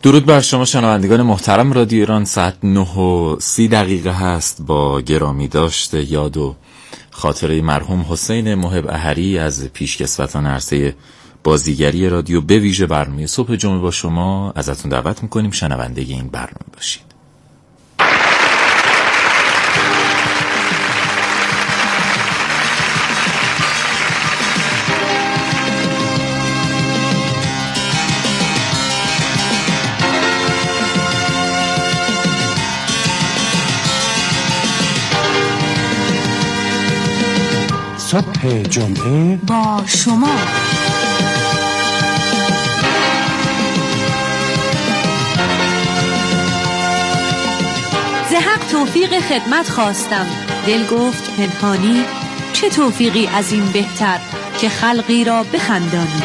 درود بر شما شنوندگان محترم رادیو ایران. ساعت 9:30 هست. با گرامی داشته یاد و خاطره مرحوم حسین محب احری از پیشکسوتان عرصه بازیگری رادیو به ویژه برنامه صبح جمعه با شما ازتون دعوت میکنیم شنونده این برنامه باشید. صبح جمعه با شما ز حق توفیق خدمت خواستم، دل گفت پنهانی چه توفیقی از این بهتر که خلقی را بخندانی.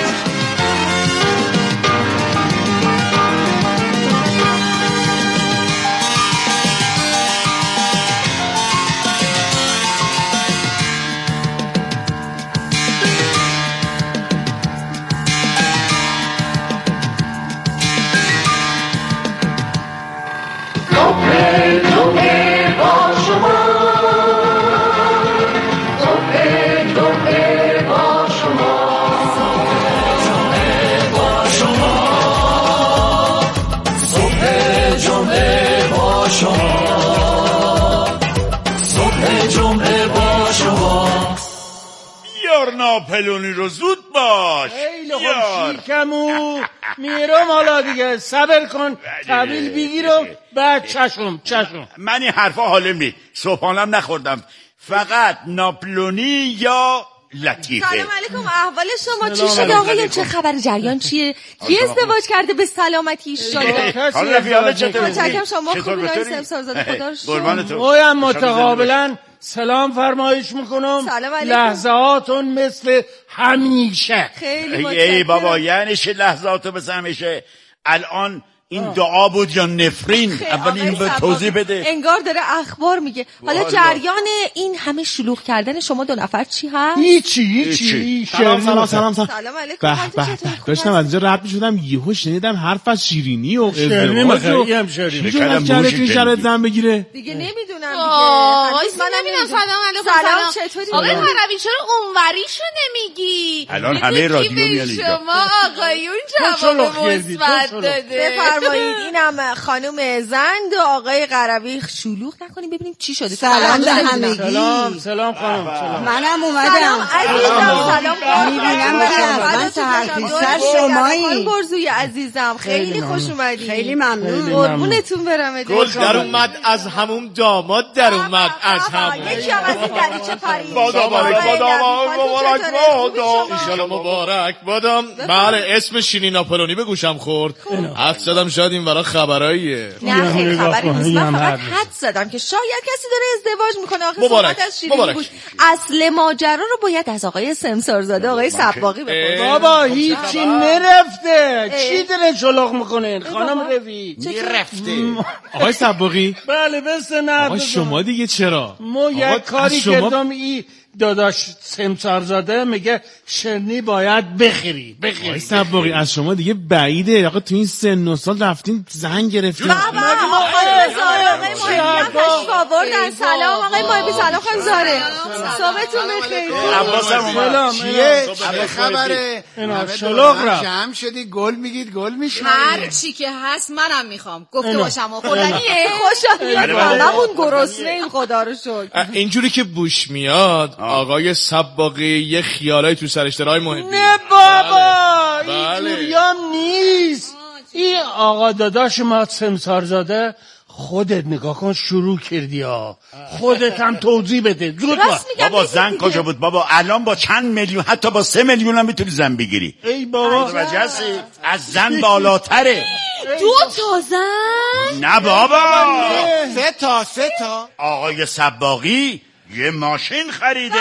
ناپلونی رو زود باش. خیلی خوب شیکمو میرم حالا دیگه، صبر کن طویل بگیر و بعد چشم من این حرفا حالم نی، صبحانم نخوردم، فقط ناپلونی یا لطیفه. سلام علیکم، احوال شما چی شده آقایان؟ چه خبر؟ جریان چیه؟ کی ازدواج کرده به سلامتی ایشالله؟ حالا رفیقاله چطور؟ متشکرم. شما خوبین آقای سمسارزاده؟ خدا رو شکر. اویم متقابلا سلام فرمایش میکنم. لحظاتون مثل همیشه. خیلی متشکرم. ای بابا یعنی چه لحظاتو مثل همیشه؟ الان این دعا بود یا نفرین؟ اول این به توضیح بده. انگار داره اخبار میگه. حالا جریان این همه شلوغ کردن شما دو نفر چی هست؟ هیچی. سلام علیکم. داشتم از اینجا رد میشدم یهو شنیدم حرف از شیرینی و ازدواج و چی کرده توی شرط زن بگیره دیگه نمیدونم دیگه. من نمیدونم. سلام علیکم. چطوری؟ آقای حربی چرا اونوریشو نمیگی؟ الان همه رادیو میان اینجا. شما آقایون جواب مثبت داده. بفرمایید. اینم خانم زند و آقای قربی. شلوغ نکنیم ببینیم چی شده. سلام به همگی. سلام خانم. منم اومدم. سلام میبینم من سهرخیزتر شمایی. خانم برزوی عزیزم خیلی خوش اومدی. خیلی ممنون. قربونتون برم. گل در اومد از همون، داماد در اومد از همون. یکی هم از این دریچه پرید. ایشالا مبارک بادم. بله اسم شیرین ناپلونی به گوشم خورد. حد زدم شاید این برای خبراییه. نه خیلی خبری نیست. من فقط حد زدم که شاید کسی داره ازدواج میکنه. آخه صحبت از شیرین بود. اصل ماجرا رو باید از آقای سمسارزاده آقای سباقی بپرسید. بابا هیچی نرفته. چی داره شلوغ میکنین خانم روی؟ نرفته. آقای سباقی؟ بله بس نه. آقا شما دیگه چرا؟ ما یک کاری کردم ای داداش سمسارزاده میگه شرنی باید بخری. آقای سباقی از شما دیگه بعیده. آقا تو این سن و سال رفتین زن گرفتین. سلام آقای محبی. سلام خانم زاره. صبحتون بخیر. سلام. چیه؟ چه خبره؟ شلوغ رفت. جمع شدی گل میگید گل میشنید. هر چی که هست منم میخوام. گفته باشم و خوردنیه. خوشم میاد. همون گرسنه این خدا رو شکر. اینجوری که بوش میاد آقای سباقی یه خیالای تو سرش داره. محبی نه بابا اینجوریام نیست. این آقا داداش ما سمسارزاده خودت نگاه کن شروع کردی ها. خودت هم توضیح بده زود باش. بابا زن کجا بود بابا؟ الان با چند میلیون حتی با 3 میلیون هم میتونی زن بگیری. ای بابا از زن بالاتره. 2 تا زن؟ نه بابا 3 تا. آقای سباقی یه ماشین خریده.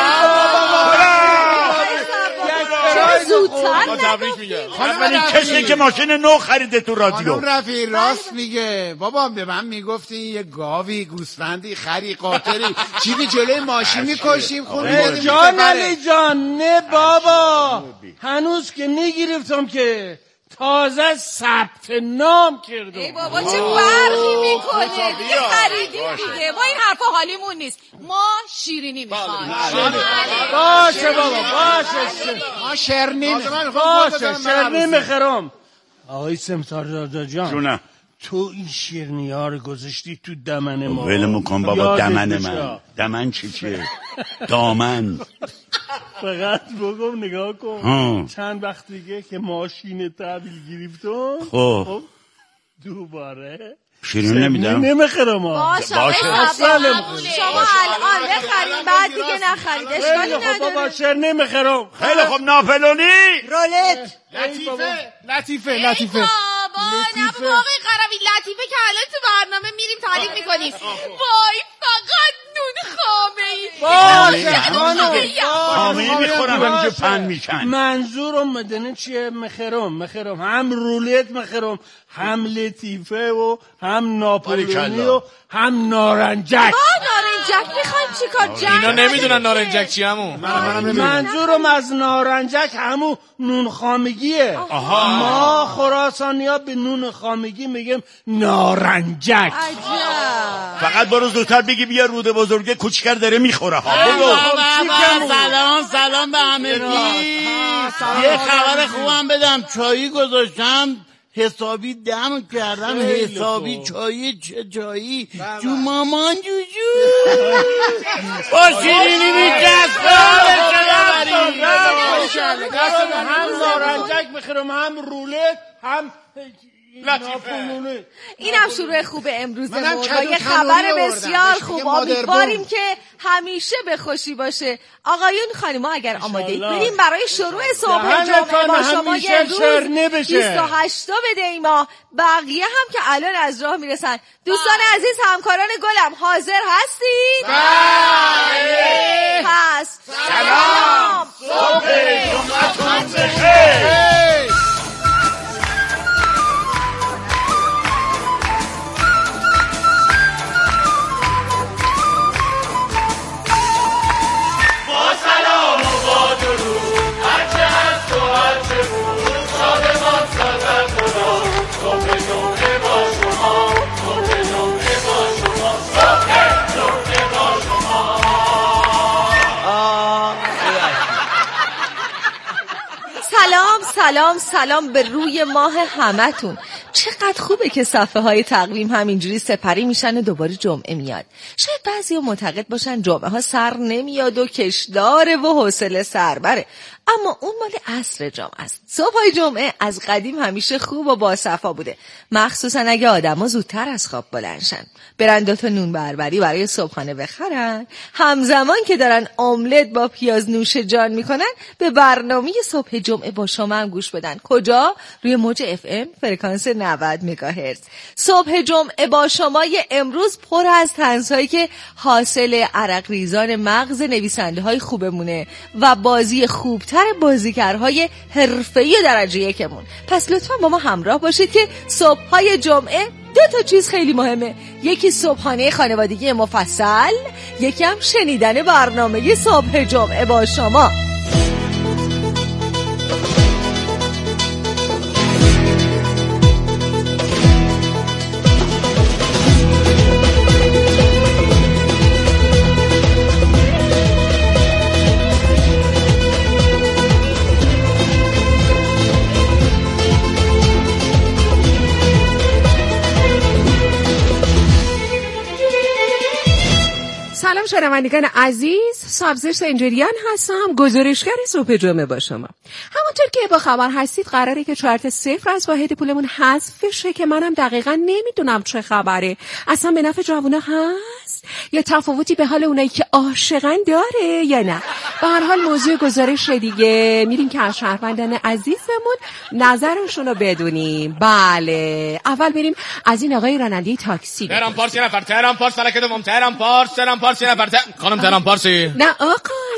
زودتر اولین کسی که ماشین نو خریده تو رادیو. خانم رفیع راست میگه. بابا به من میگفتی یه گاوی گوسفندی خری قاطری چیزی جلوی ماشین میکشیم خونه جان علی جان. نه بابا هنوز که نگرفتم که تازه ثبت نام کردم. ای بابا چه فرقی میکنه؟ دیگه خریدیم دیگه. ما این حرفا حالیمون نیست. ما شیرینی میخوایم. باشه بابا باشه. ما شرنی باشه شرنی میخرم. آقای سمسارزاده جان جونه تو این شیرنی ها رو گذاشتی تو دمن ما. ولمون کن بابا. دمن من دمن چیه؟ دامن. فقط بگم نگاه کن چند وقت دیگه که ماشین تحویل گرفتم خب دوباره شیرین نمیدم. نمیخرم. باشه شما الان بخریم بعد دیگه نخرید. اشکالی نداره. بابا شر نمیخرم. خیلی خب ناپلونی رولت لطیفه بابا نه بابا آقای قروی لطیفه که الان تو برنامه میریم تعریف میکنیم. وای فقط نون خامه‌ای. خامه‌ای میخورم همینجا پن میشن. منظورم مدنه چیه؟ مخرم هم رولت مخرم، هم لطیفه و هم ناپلونی و هم نارنجک. نارنجک میخوایم چیکار؟ اینا نمیدونن نارنجک چی همون. منظورم از نارنجک همون نون خامگیه. ما خراسانی ها به نون خامگی میگیم نارنجک. فقط برو زودتر بگی بیا روده بزرگه کوچیکر داره میخوره. سلام به همگی. یه خبر خوبم بدم. چایی گذاشتم حسابی دم کردم. حسابی چایی. چه چایی؟ جو مامان جوجو با شیرینی میچسبه. هم نارنجک میخورم، هم رولت، هم لطیفه. اینم شروع خوب امروزمون با یه خبر بسیار خوب. امیدواریم که همیشه به خوشی باشه. آقایون خانم‌ها اگر آماده اید بریم برای شروع صبح جمعه با شما یه روز 28 دی ماه. بقیه هم که الان از راه میرسن. دوستان عزیز همکاران گلم حاضر هستید؟ بله. پس سلام صبح جمعتون بخیر. سلام به روی ماه همتون. چقدر خوبه که صفحه های تقویم همینجوری سپری میشن و دوباره جمعه میاد. شاید بعضیا معتقد باشن جمعه ها سر نمیاد و کشداره و حوصله سربره، اما اون مال عصر جمعه است. صبحای جمعه از قدیم همیشه خوب و باصفا بوده، مخصوصا اگه آدما زودتر از خواب بلند شن، برن 2 تا نون بربری برای صبحانه بخرن، همزمان که دارن املت با پیاز نوش جان میکنن به برنامه صبح جمعه با شما هم گوش بدن. کجا؟ روی موج FM فرکانس 90 مگاهرتز. صبح جمعه با شما امروز پر از طنزهایی که حاصل عرق ریزان مغز نویسنده های خوبمونه و بازی خوبتر بازیگرهای حرفه‌ای درجه یکمون. پس لطفا با ما همراه باشید که صبح‌های جمعه 2 تا چیز خیلی مهمه. یکی صبحانه خانوادگی مفصل، یکی هم شنیدن برنامه صبح جمعه با شما. سلام شنوندگان عزیز، سابزر سنجریان هستم، گزارشگر صبح جمعه با شما. همونطور که با خبر هستید قراره که چارت 0 از واحد پولمون حذف بشه که منم دقیقا نمیدونم چه خبره. اصلا به نفع جوونا هست یا تفاوتی به حال اونایی که عاشقن داره یا نه؟ به هر حال موضوع گزارش دیگه میریم که از شهروندان عزیزمون نظرشون رو بدونیم. بله، اول بریم از این آقای راننده تاکسی. تهران پارس یه نفر، تهران پارس سلک دوم، تهران پارس یه نفر. خانم تهران پارسی؟ نه آقا،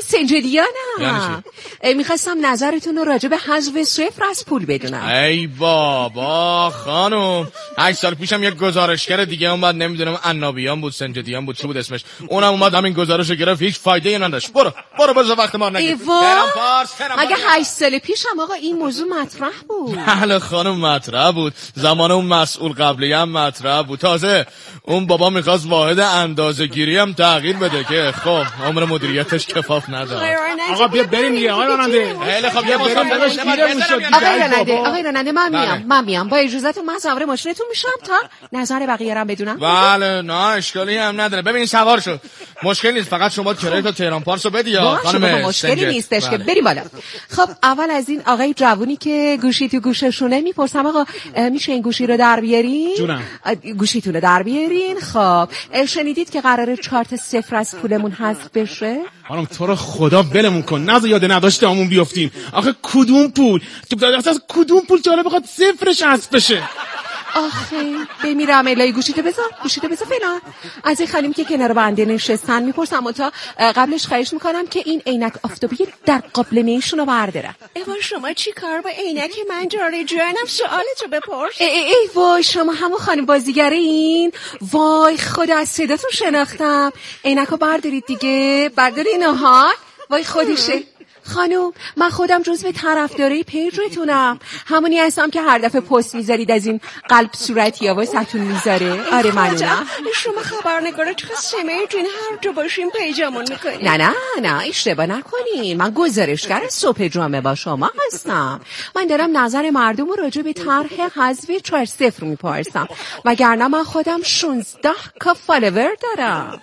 سنجدیانم. میخواستم نظرتون رو راجع به حذف صفر از پول بدونم. ای بابا خانم، 8 سال پیشم یک گزارشگر دیگه اومد، نمیدونم عنابیان بود سنجدیان بود چی بود اسمش، اونم اومد همین گزارشو گرفت، هیچ فایده‌ای نداشت. برو بذار وقت ما نگیر. اگه 8 سال پیشم آقا این موضوع مطرح بود. بله خانم مطرح بود، زمان اون مسئول قبلی هم مطرح بود. تازه اون بابا میخواست واحد اندازه‌گیری هم تغییر بده که خب عمر مدیریتش کفاف نداره. آقا بیا بریم دیگه آقای راننده. خیلی خب یه بار آقای راننده من میام با اجازهتون من سوار ماشینتون میشم تا نظر بقیه رو بدونم. بله نه اشکالی هم نداره. ببین سوار شو، مشکل نیست، فقط شما کرایه تا تهران پارس رو بدی یا خانم. مشکلی نیستش که بریم بالا. خب اول از این آقای جوونی که گوشی تو گوششونه میپرسم آقا میشه این گوشی رو در بیارین؟ جونم. گوشیتون رو در بیارین. خب شنیدید که قراره 4 تا صفر از پولمون حذف بشه؟ خانم تو رو خدا ولمون کن، نذار یاد نداشتهمون بیافتیم. آخه کدوم پول؟ کدوم پول که حالا بخواد صفرش حذف بشه؟ آخه بمیرم الهی گوشیتو بذار فعلا. از این خانمی که کنار بنده نشستن میپرسم تا قبلش خواهش میکنم که این عینک آفتابی در قابلمه‌شون رو بردارن. ایوا شما چی کار با عینک من داری جانم؟ سوالتو بپرس. ای وای شما همون خانم بازیگره این؟ وای خدا از صداتون شناختم. عینکو بردارید دیگه، بردارین ها. وای خودشه. خانم من خودم جزو طرفدارای پیجتونم، همونی هستم که هر دفعه پست میذارید از این قلب صورتی ها واسهتون میذاره. آره منونم. شما خبرنگار چه سمیتون هر جا باشین پیجمون میکنین؟ نه اشتباه نکنین، من گزارشگر صبح جمعه با شما هستم. من دارم نظر مردم رو راجع به طرح حذف 4-0 میپرسم، وگرنه من خودم 16 کا فالوور دارم.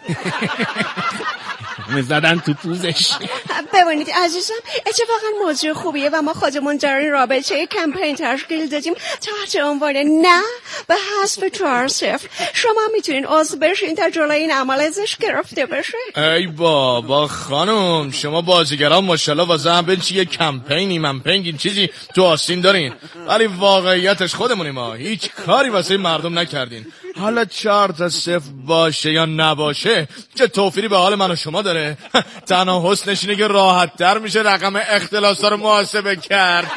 زدن تو پوزش. ببینید عزیزم اتفاقا موضوع خوبیه و ما خودمون در این رابطه کمپین تشکیل دادیم تحت عنوان نه به حذف 4-0. شما میتونین عضو بشین تا جلوی این عمل ازش گرفته بشه. ای بابا خانم شما بازیگران ماشاءالله واسه هم بچی یه کمپینی منپینگین چیزی تو آستین دارین، ولی واقعیتش خودمونیم ما هیچ کاری واسه مردم نکردین. حالا 4 تا 0 باشه یا نباشه چه توفیری به حال من و شما داره؟ تنها حسنش اینه که راحت تر میشه رقم اختلاسا رو محاسبه کرد.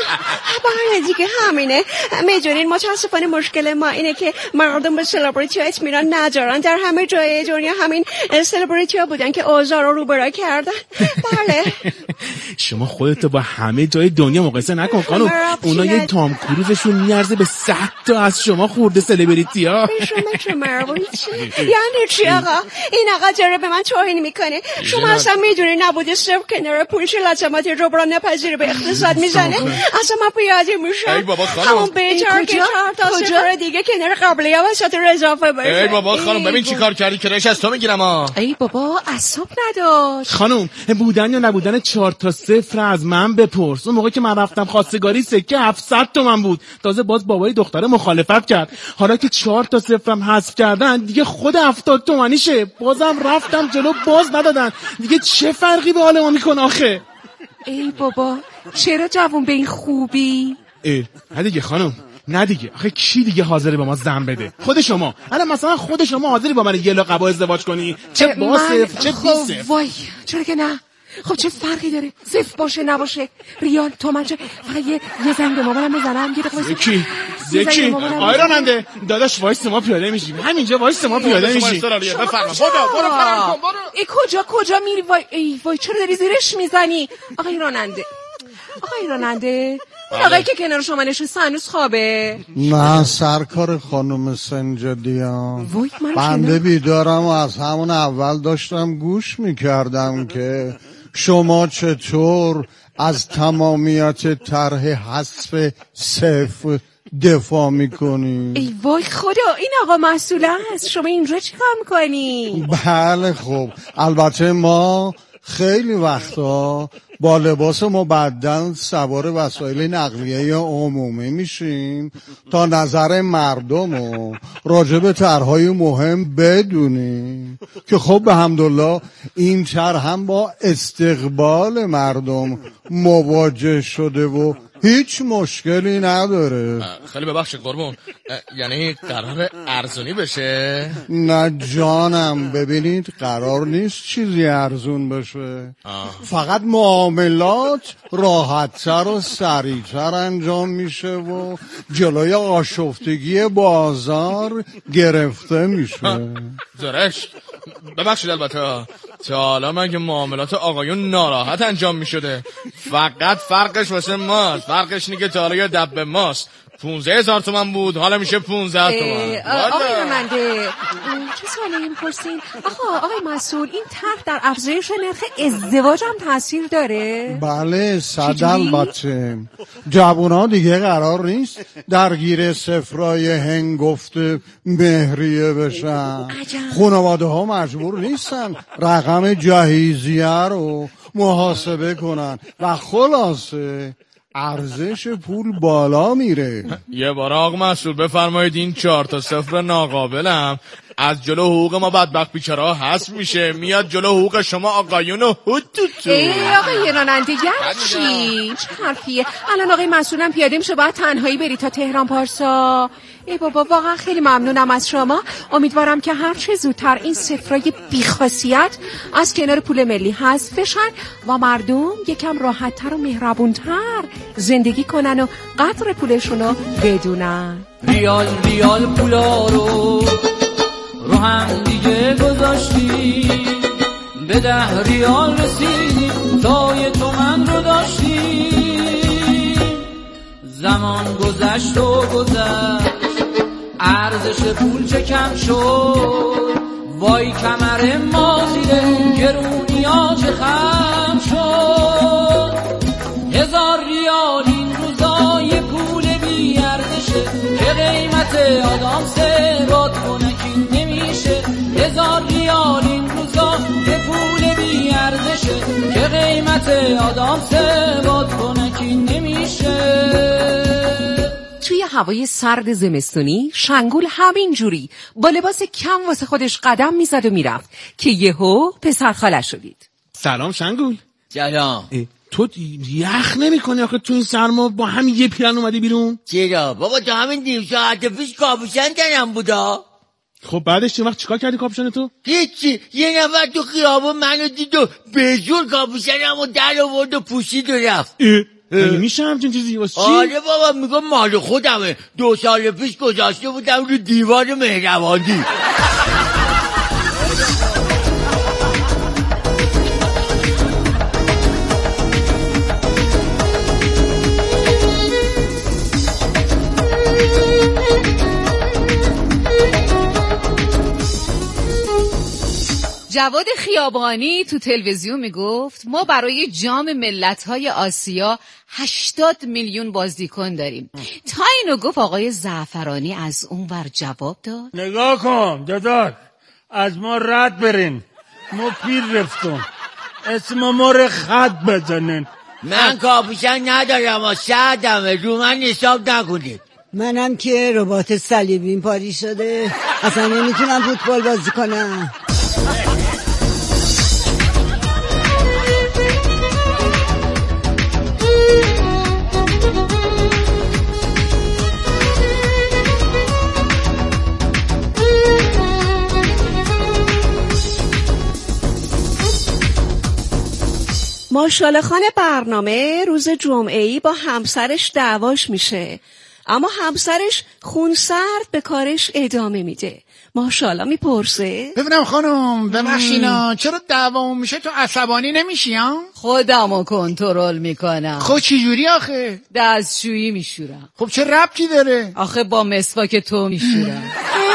بله دیگه همینه. میدونین متاسفانه مشکل ما اینه که مردم به سلبریتی ها اطمینان ندارن. در همه جای دنیا همین سلبریتی ها بودن که اوضاع رو روبرا کردن. بله شما خودتو با همه جای دنیا مقایسه نکن خانم. اونا یه تام کروزشون میارزه به 100 تا از شما خورده سلبریتی ها. شما چه مربوطی؟ یعنی چی آقا؟ این آقا داره به من توهین میکنه. شما اصلا میدونی نبوده صفر کنار پولش لازمات جبران نپذیره به اقتصاد میزنه. اصلا من پیاده میشم همون بهتر که 4 تا 0 دیگه کنار قبلی ها وسط رو اضافه بشه. ای بابا خانم ببین چی کار کردی که ریش از تو میگیرم ها. ای بابا اعصاب نداشت. خانم بودن یا نبودن 4 تا 0 از من بپرس. اون موقع که من رفتم خواستگاری سکه 700 تومن بود. تازه باز بابای دختره مخالفت کرد. حالا که 4 تا 0 هم حذف کردن دیگه خود 70 تومنیشه. بازم رفتم جلو باز ندادن. دیگه چه فرقی به حال ما میکنه آخه؟ ای بابا چرا جوون به این خوبی؟ نه دیگه خانم نه دیگه. آخه کی دیگه حاضره به ما زن بده؟ خود شما. الان مثلا خود شما حاضری با من یه لقبا ازدواج کنی؟ چه با صفر چه بی صفر؟ وای چرا که نه. خب چه فرقی داره صفر باشه نباشه ریال تومن چه؟ فقط یه زنگ به مامانم بزنم. یکی آقای راننده داداش وایس ما پیاده میشیم همینجا. وایس ما پیاده میشیم. برو ای کجا میری؟ وای چرا داری زیرش میزنی آقای راننده؟ آقایی که کنار شما نشسته هنوز خوابه؟ نه سرکار خانم سنجدیان بنده بیدارم و از همون اول داشتم گوش میکردم که شما چطور از تمامیت طرح حذف 0 دفاع میکنی. ای وای خدا این آقا مسئول است. شما اینجا چی کار میکنی؟ بله خب البته ما خیلی وقتا با لباس مبدل سوار وسایل نقلیه عمومی میشیم تا نظر مردم رو راجع به طرح‌های مهم بدونیم که خب به حمدالله این طرح هم با استقبال مردم مواجه شده و هیچ مشکلی نداره. خیلی ببخشید قربون، یعنی قرار ارزونی بشه؟ نه جانم، ببینید قرار نیست چیزی ارزون بشه. فقط معاملات راحت‌تر و سریع‌تر انجام میشه و جلوی آشفتگی بازار گرفته میشه. زرشت ببخشید البته تا حالا من که معاملات آقایون ناراحت انجام می شده، فقط فرقش واسه ماست. فرقش اینه که تا حالا یه دبه ماست 15,000 تومن بود، حالا میشه 15 تومن. آقای رمنده چه سوالی میپرسین؟ آقای مسئول، این طرح در افزایش نرخ ازدواج هم تاثیر داره؟ بله 100 البته. جوونا دیگه قرار نیست درگیر سفرای هنگفت مهریه بشن. خانواده ها مجبور نیستن رقم جهیزیه رو محاسبه کنن و خلاصه ارزش پول بالا میره. یه بار آقا مسئول بفرمایید این 4 تا صفر ناقابلم از جلو حقوق ما بدبخت بیچاره‌ها حذف میشه، میاد جلو حقوق شما آقایون و هوتوتو. آقای راننده چی؟ چه حرفیه؟ الان آقای مسئولم پیاده میشه باید تنهایی بری تا تهران پارسا. ای بابا واقعا خیلی ممنونم از شما. امیدوارم که هر چه زودتر این صفرای بیخاصیت از کنار پول ملی حذف بشن و مردم یکم راحت‌تر و مهربون‌تر زندگی کنن و قدر پولشونو بدونن. ریال پولا رو هم دیگه گذاشتی، به 10 ریال رسیدیم تا 1 تومن رو داشتی. زمان گذشت ارزش پول چه کم شد، وای کمر ما زیره گرونیا چه خم شد. 1000 ریال این روزای پول بی ارزشه که قیمت آدم ثبات کنکی نمیشه. 1000 ریال این روزا یه پول بی ارزشه که قیمت آدم ثبات کنکی نمیشه. توی هوای سرد زمستونی شنگول همینجوری با لباس کم واسه خودش قدم میزد و میرفت که یهو پسر خاله شدید. سلام شنگول. سلام. تو یخ نمی کنی آخه تو این سرما با همین یه پیرن اومدی بیرون؟ چرا بابا تا همین نیم ساعت پیش کاپوشن تنم بودا. خب بعدش چه وقت چیکار کردی کاپوشن تو؟ هیچی، یه نفر تو خیابون منو دید و به زور کاپوشنمو در آورد و پوشید و رفت. میشه همچین چیزی واسه چی؟ آره بابا میگم مال خودمه، 2 سال پیش گذاشته بودم رو دیوار مهربانی. جواد خیابانی تو تلویزیون میگفت ما برای جام ملت‌های آسیا 80 میلیون بازیکن داریم. تا اینو گفت آقای زعفرانی از اون ور جواب داد نگاه کن داداش، از ما رد برین، ما پیر رفتم، اسم ما رو خط بزنین. من کاپوشن ندارم و سعدمه، رو من حساب نکنید. منم که رباط صلیبیم پاری شده، اصلا نمیتونم فوتبال بازی کنم. ماشاءالله خان برنامه روز جمعه‌ای با همسرش دعواش میشه، اما همسرش خونسرد به کارش ادامه میده. ماشاءالله میپرسه ببینم خانم ببخشینا چرا دعوامون میشه تو عصبانی نمیشی ها؟ خودمو کنترل میکنم. خب چی جوری آخه؟ دستشویی میشورم. خب چه ربطی داره؟ آخه با مسواک تو میشورم.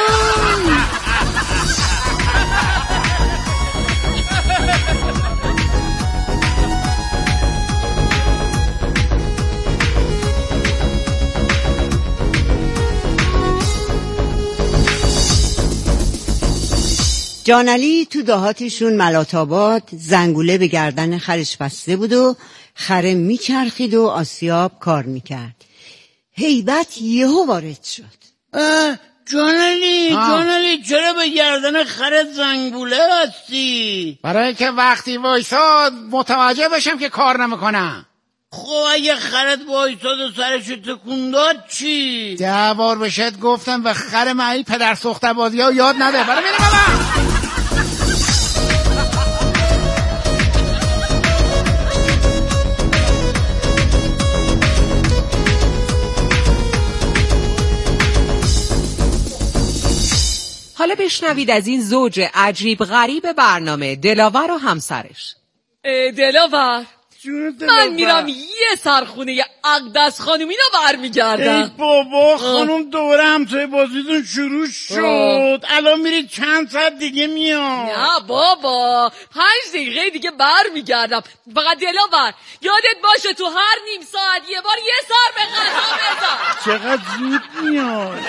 جانعلی تو دهاتشون ملات‌آباد زنگوله به گردن خرش بسته بود و خره میچرخید و آسیاب کار میکرد. هیبت یهو وارد شد. جانعلی چرا به گردن خره زنگوله هستی؟ برای که وقتی وایساد متوجه بشم که کار نمیکنم. خب اگه خرت وایساد و سرش تکون داد چی؟ 10 بار بهشت گفتم و خر معی پدر سوخته بازی ها یاد نده. برای میره بابا. حالا بشنوید از این زوج عجیب غریب برنامه، دلاور و همسرش. دلاور من میرم یه سرخونه اقدس خانومی رو برمیگردم. ای بابا خانم دوباره همسایه بازیتون شروع شد. الان میرید چند ساعت دیگه میام؟ نه بابا 5 دقیقه دیگه برمیگردم. فقط دلاور یادت باشه تو هر نیم ساعت یه بار یه سر به غذا بزن. چقدر زود میاد.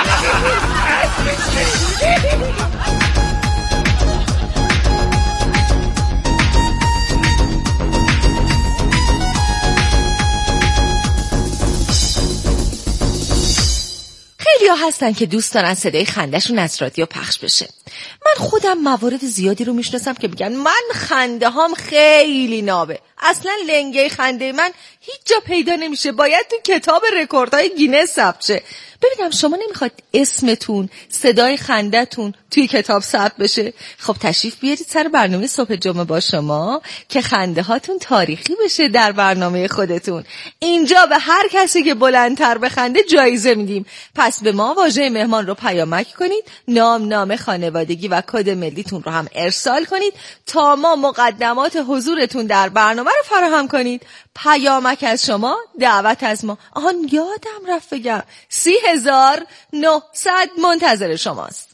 خیلی ها هستن که دوست دارن صدای خندهشون از رادیو پخش بشه. من خودم موارد زیادی رو میشناسم که میگن من خنده هام خیلی نابه، اصلا لنگه خنده من هیچ جا پیدا نمیشه، باید تو کتاب رکوردهای گینس ثبت شه. ببینم شما نمیخواد اسمتون، صدای خندهتون توی کتاب ثبت بشه؟ خب تشریف بیارید سر برنامه صبح جمعه با شما که خنده هاتون تاریخی بشه در برنامه خودتون. اینجا به هر کسی که بلندتر بخنده جایزه میدیم. پس به ما واژه مهمان رو پیامک کنید، نام خانوادگی و کد ملیتون رو هم ارسال کنید تا ما مقدمات حضورتون در برنامه رو فراهم کنید. پیامک از شما، دعوت از ما. آهان یادم رفت بگم 30,900 منتظر شماست.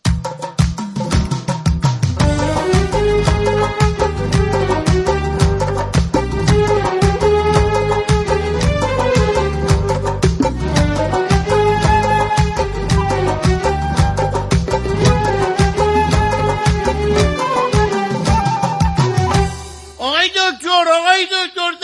آقای دکتر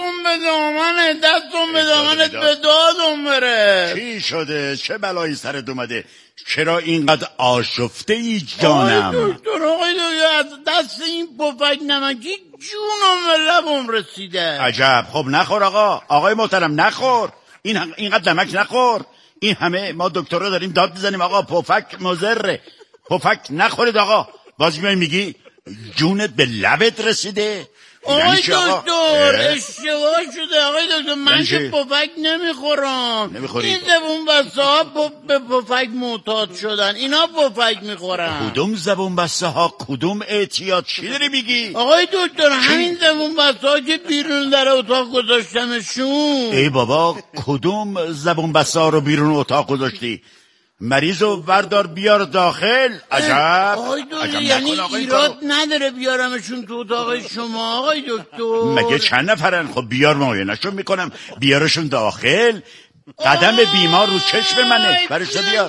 دستون به دامنت به دادم بره. چی شده؟ چه بلایی سرت اومده؟ چرا اینقدر آشفته ای جانم؟ آقای دکتر از دست این پفک نمکی جونم به لبم رسیده. عجب. خب نخور آقای محترم نخور، اینقدر نمک نخور. این همه ما دکترها داریم داد میزنیم آقا پفک مضره، پفک نخورید آقا. باز میگی جونت به لبت رسیده؟ آقای دکتر اشتباه شده. آقای دکتر من که پفک نمیخورم. این زبون بسته ها به پفک معتاد شدن، اینا پفک میخورن. کدوم زبون بسته ها کدوم اعتیاد؟ چی داری میگی؟ آقای دکتر همین زبون بسته ها که بیرون در اتاق گذاشتمشون. ای بابا کدوم زبون بسته ها رو بیرون اتاق گذاشتی؟ مریضو بردار بیار داخل. عجب. آقای دکتر یعنی ایراد نداره بیارمشون تو اتاق شما آقای دکتر؟ مگه چند نفرن؟ خب بیار معاینه‌شون میکنم، بیارشون داخل. قدم بیمار رو چشم منه، برش بیار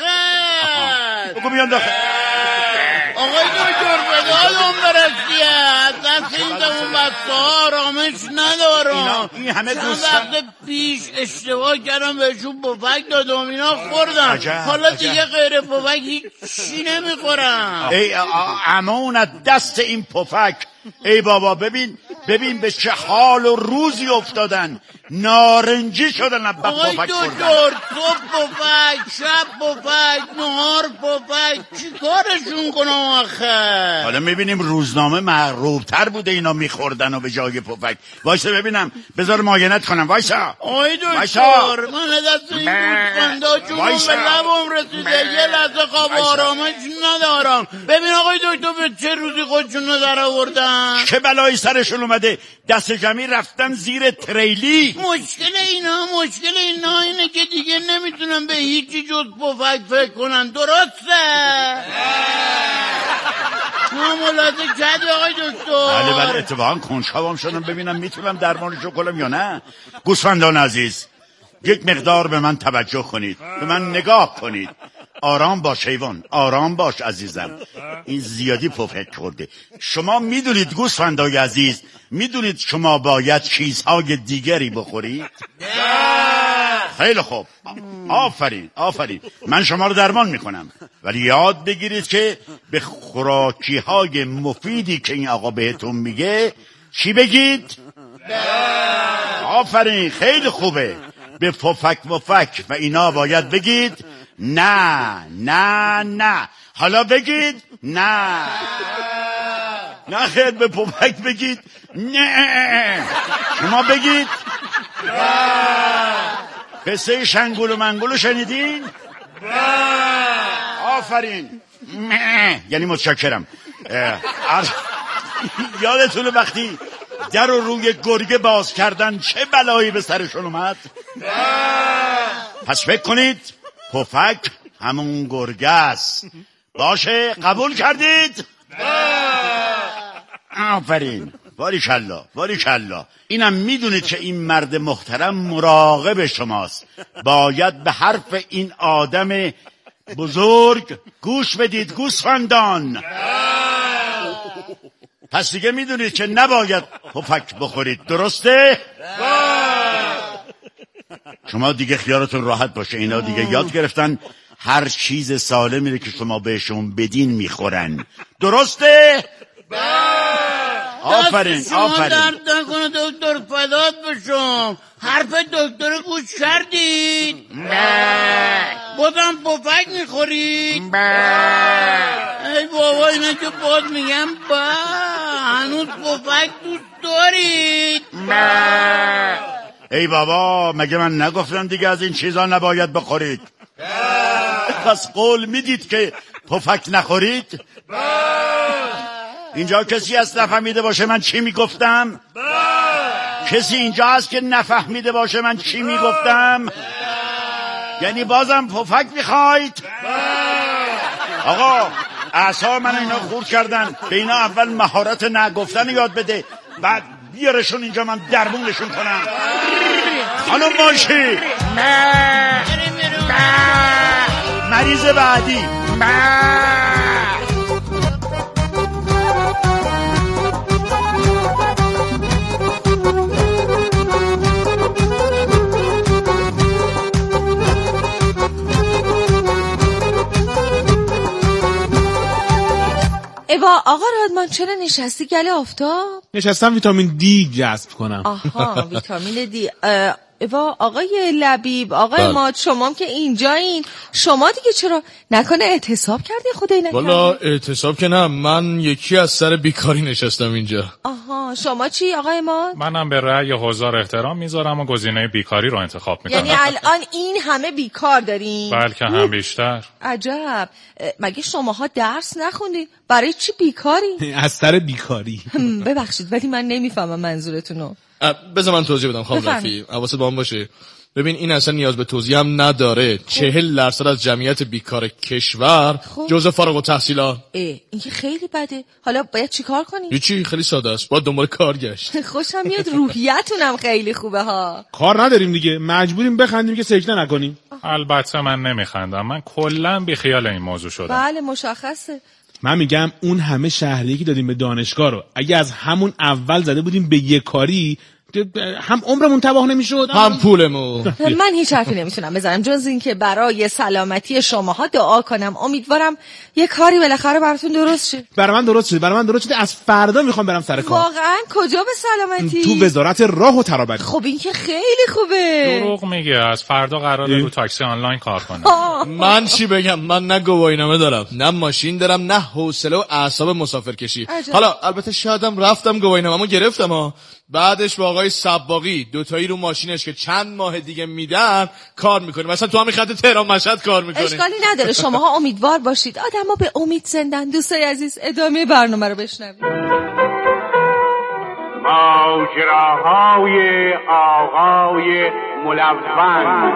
داخل. بگو بیان داخل. آقای دکتر به دادم برسید، دست این زمون بسته ها آرامش ندارم. این همه چند وقت پیش اشتباه کردم بهشون پفک دادم، اینا خوردم. حالا دیگه غیر پفک هیچی نمیخورم. ای امان از دست این پفک. ای بابا ببین به چه حال و روزی افتادن، نارنجی شدن از پفک خوردن. آقای دکتر صبح پفک، شب پفک، نهار پفک، چی کارشون کنم آخه؟ حالا میبینیم روزنامه مغروبتر بوده اینا میخوردن و به جای پفک. وایسا ببینم، بذار معاینت کنم. وایسا آقای دکتر من دست این گوسفندا جونم به لبم رسیده، یه لحظه خواب آرامش ندارم. ببین آقای دکتر به چه روزی خودشون رو در آوردن. چه بلایی سرشون اومده؟ دست جمعی رفتن زیر تریلی. مشکل اینا اینه که دیگه نمیتونن به هیچی جز پفک فکر کنن. درسته؟ ملاحظه کردی آقای دکتر؟ بله اتفاقا کنجکاوم شدم ببینم میتونم درمانشو کنم یا نه. گوسفندان عزیز یک مقدار به من توجه کنید، به من نگاه کنید. آرام باش حیوان، آرام باش عزیزم. این زیادی پفک خورده. شما میدونید گوسفندای عزیز، میدونید شما باید چیزهای دیگری بخورید؟ خیلی خوب، آفرین. من شما رو درمان میکنم، ولی یاد بگیرید که به خوراکی های مفیدی که این آقا بهتون میگه چی بگید؟ آفرین، خیلی خوبه. به پفک مفک و اینا باید بگید نه نه نه. حالا بگید نه نه. خیلی به پفک بگید نه. شما بگید قصه شنگول و منگول شنیدین؟ آفرین. یعنی متشکرم. یادتونه وقتی در رو روی گرگه باز کردن چه بلایی به سرشون اومد؟ پس فکر کنید پفک همون گرگه است. باشه، قبول کردید؟ آفرین. باریکالله باریکالله. اینم میدونید که این مرد محترم مراقب شماست. باید به حرف این آدم بزرگ گوش بدید گوسفندان. پس دیگه میدونید که نباید پفک بخورید، درسته؟ شما دیگه خیالتون راحت باشه، اینا دیگه یاد گرفتن هر چیز سالمی رو که شما بهشون بدین میخورن، درسته؟ آفرین آفرین. درد نکنه دکتر، فدات بشم. حرف دکتر گوش کردید؟ بازم پفک میخورید؟ ای بابا اینا که باز میگم هنوز پفک دوست دارید؟ ای بابا مگه من نگفتم دیگه از این چیزا نباید بخورید؟ پس قول میدید که پفک نخورید؟ اینجا کسی هست نفهمیده باشه من چی میگفتم؟ کسی اینجا هست که نفهمیده باشه من چی میگفتم؟ یعنی بازم پفک میخواید؟ آقا اعصاب من اینا خورد کردن. به اینا اول مهارت نگفتن یاد بده، بعد بیارشون اینجا من درمونشون کنم. خانم باشی مریض بعدی. ایوا آقا رادمان چرا نشستی گل آفتاب؟ نشستم ویتامین دی جذب کنم. آها ویتامین دی. ایوا آقای لبیب، آقای ماد، شما که اینجایین، شما دیگه چرا نکنه اعتصاب کردی؟ خدای نکنه. والا اعتصاب که نه، من یکی از سر بیکاری نشستم اینجا. آها شما چی آقای ماد؟ منم به رأی حضار احترام میذارم و گزینه بیکاری رو انتخاب میکنم. یعنی الان این همه بیکار دارین؟ بلکه هم بیشتر. عجب. مگه شماها درس نخوندین؟ برای چی بیکاری؟ از سر بیکاری. ببخشید ولی من نمیفهمم منظورتونو. بذار من توضیح بدم خانم رفیع، حواست با من باشه. ببین این اصلا نیاز به توضیح هم نداره. 40% از جمعیت بیکار کشور جزء فارغ التحصیلان. این که خیلی بده. حالا باید چیکار کنیم؟ هیچی، خیلی ساده است. باید دنبال کار گشت. خوشم میاد روحیتونم خیلی خوبه ها. کار نداریم دیگه، مجبوریم بخندیم که سکته نکنیم. البته من نمیخندم، من کلا بی خیال این موضوع شدم. بله مشخصه. من میگم اون همه شهریه که دادیم به دانشگاه رو اگه از همون اول زده بودیم به یه کاری، هم عمرمون تباه نمیشد هم پولمون. من هیچ حرفی نمیتونم بزنم جز این که برای سلامتی شماها دعا کنم. امیدوارم یه کاری بالاخره براتون درست شه. برای من درست شده. از فردا میخوام برم سر کار. واقعا کجا به سلامتی؟ تو وزارت راه و ترابط. خب این که خیلی خوبه. دروغ میگه، از فردا قراره رو تاکسی آنلاین کار کنم. من چی بگم؟ من نه گواهینامه دارم، نه ماشین دارم، نه حوصله و اعصاب مسافرکشی. حالا البته شایدم رفتم گواهینامه‌مو گرفتم ها. بعدش با آقای سباقی دوتایی رو ماشینش که چند ماه دیگه میدن کار میکنیم. مثلا تو همین خط تهران مشهد کار میکنیم. اشکالی نداره، شماها امیدوار باشید. آدما به امید زندن. دوستای عزیز ادامه برنامه رو بشنوید. ماجراهای آقای ملون.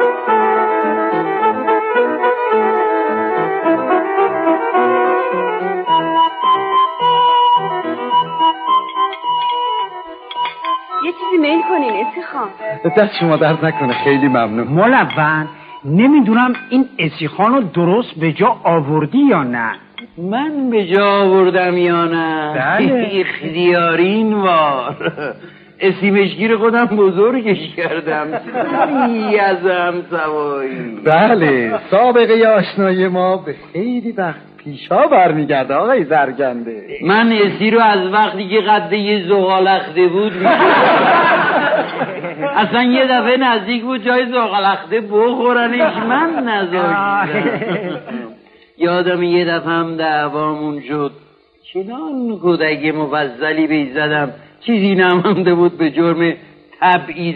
یه چیزی میل کنین اسی خان. دست شما درد نکنه، خیلی ممنون. ملون نمیدونم این اسی خان رو درست به جا آوردی یا نه؟ من به جا آوردم یا نه؟ بله. اختیارین وار اسیمشگیر خودم بزرگش کردم. ازم سوایی. بله، سابقه آشنایی ما به خیلی وقت پیشا برمیگرده آقای زرگنده. من اسی رو از وقتی که قده یه زغالخته بود اصلا یه دفعه نزدیک بود جای زاغلخته بخورنش، من نذاشتم. یادم یه دفعه هم دعوامون شد، چنان کودک مفضلی بیزدم چیزی نمانده بود به جرم تبعیض